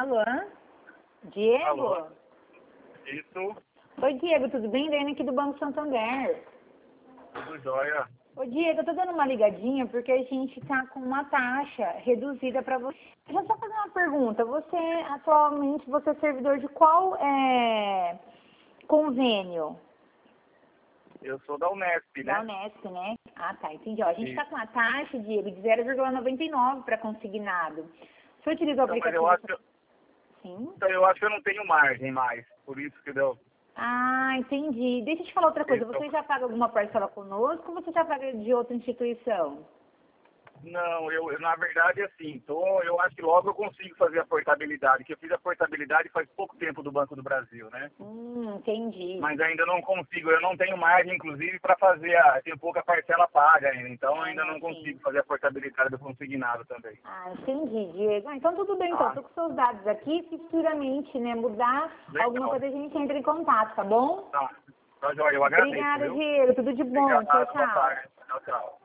Alô? Diego? Alô? Isso, Oi, Diego, tudo bem? Daiane aqui do Banco Santander. tudo jóia. Ô, Diego, eu tô dando uma ligadinha porque a gente tá com uma taxa reduzida para você. Deixa eu só fazer uma pergunta. Você, atualmente, você é servidor de qual convênio? Eu sou da Unesp, Da né? Unesp, né? Ah, tá, entendi. Ó, a gente Isso. tá com uma taxa, Diego, de 0,99 para consignado. Você utiliza o Então, mas aplicativo? Sim. eu acho que eu não tenho margem mais, por isso que deu. Ah, entendi. Deixa eu te falar outra coisa. Então, Você já paga alguma parcela conosco ou você já paga de outra instituição? não, na verdade, assim, eu acho que logo eu consigo fazer a portabilidade, que eu fiz a portabilidade faz pouco tempo do Banco do Brasil, né? Entendi. Mas ainda não consigo, eu não tenho margem, inclusive, para fazer, tenho pouca parcela paga ainda, então ainda não Sim. consigo fazer a portabilidade do consignado também. Ah, entendi, Diego. Ah, então tudo bem, então. Tá? Tô com seus dados aqui. Se futuramente, né, mudar alguma Legal. coisa, a gente entra em contato, tá bom? Tá, tá jóia, eu agradeço, Obrigada, viu? Diego. Tudo de bom. Tchau, Obrigado, boa tchau. tarde. Tchau, tchau.